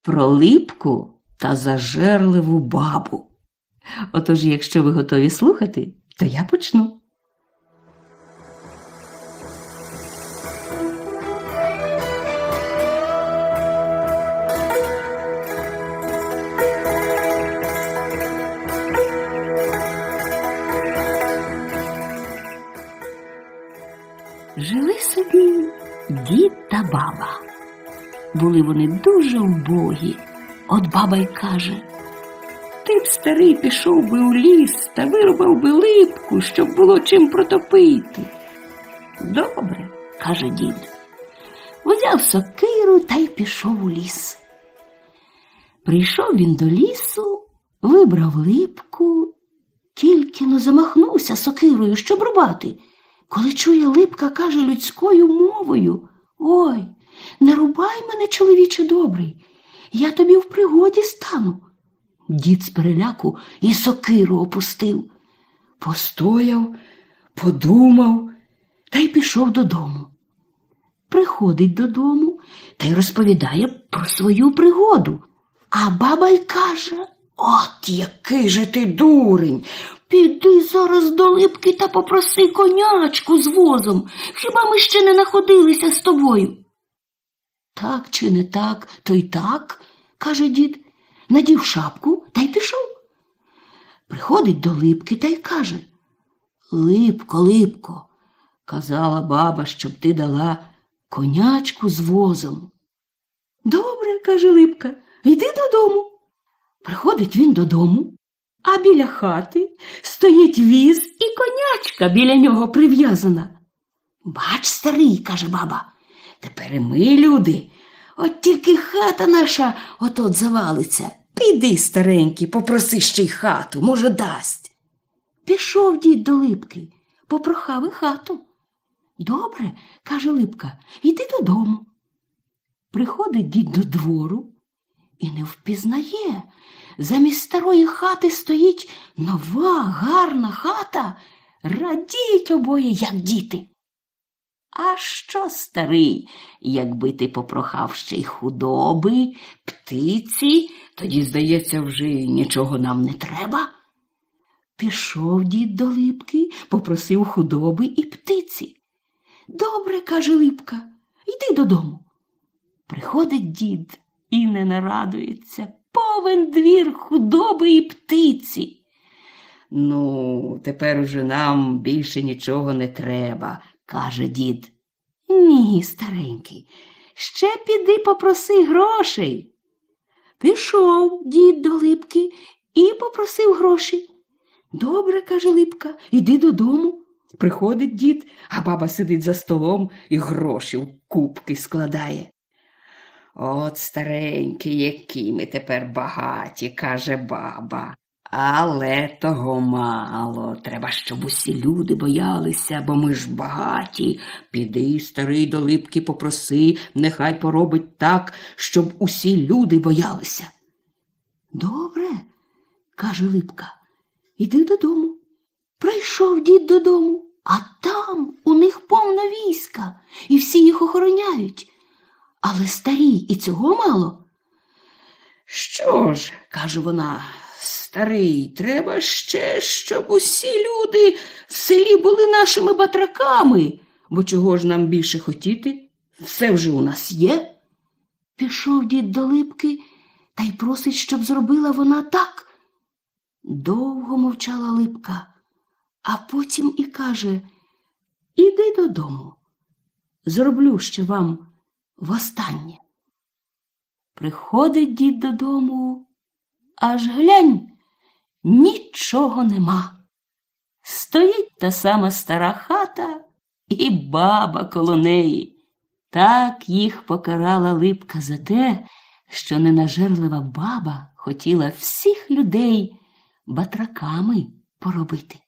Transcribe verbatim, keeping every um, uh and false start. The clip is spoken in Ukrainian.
про липку та зажерливу бабу. Отож, якщо ви готові слухати, то я почну. Жили собі дід та баба. Були вони дуже вбогі. От баба й каже: «Ти б, старий, пішов би у ліс та вирубав би липку, щоб було чим протопити». «Добре», – каже дід. Взяв сокиру та й пішов у ліс. Прийшов він до лісу, вибрав липку, тільки но замахнувся сокирою, щоб рубати. Коли чує, липка каже людською мовою: «Ой, не рубай мене, чоловіче добрий, я тобі в пригоді стану». Дід з переляку і сокиру опустив. Постояв, подумав та й пішов додому. Приходить додому та й розповідає про свою пригоду. А баба й каже: «От який же ти дурень! Піди зараз до липки та попроси конячку з возом. Хіба ми ще не находилися з тобою?» «Так чи не так, то й так», – каже дід. Надів шапку та й пішов. Приходить до липки та й каже: «Липко, липко, казала баба, щоб ти дала конячку з возом». «Добре», – каже липка, – «йди додому». Приходить він додому, а біля хати стоїть віз і конячка біля нього прив'язана. «Бач, старий», – каже баба, – «тепер і ми люди. От тільки хата наша от-от завалиться. Піди, старенький, попроси ще й хату, може, дасть». Пішов дід до липки, попрохав і хату. «Добре», – каже липка, – «йди додому». Приходить дід до двору і не впізнає. Замість старої хати стоїть нова, гарна хата. Радіють обоє, як діти. «А що, старий, якби ти попрохав ще й худоби, птиці, тоді, здається, вже нічого нам не треба». Пішов дід до липки, попросив худоби і птиці. «Добре», – каже липка, – «йди додому». Приходить дід і не нарадується. Повен двір худоби і птиці. «Ну, тепер уже нам більше нічого не треба», – каже дід. «Ні, старенький, ще піди попроси грошей». Пішов дід до липки і попросив гроші. «Добре», – каже липка, – «іди додому». Приходить дід, а баба сидить за столом і гроші в купки складає. «От, старенький, які ми тепер багаті», – каже баба. «Але того мало. Треба, щоб усі люди боялися, бо ми ж багаті. Піди, старий, до липки попроси, нехай поробить так, щоб усі люди боялися». «Добре», – каже липка, – «іди додому». Прийшов дід додому, а там у них повно війська, і всі їх охороняють. Але старій і цього мало. «Що ж», – каже вона, – «старий, треба ще, щоб усі люди в селі були нашими батраками, бо чого ж нам більше хотіти? Все вже у нас є». Пішов дід до липки та й просить, щоб зробила вона так. Довго мовчала липка, а потім і каже: «Іди додому, зроблю ще вам востаннє». Приходить дід додому, аж глянь, нічого нема. Стоїть та сама стара хата і баба коло неї. Так їх покарала липка за те, що ненажерлива баба хотіла всіх людей батраками поробити.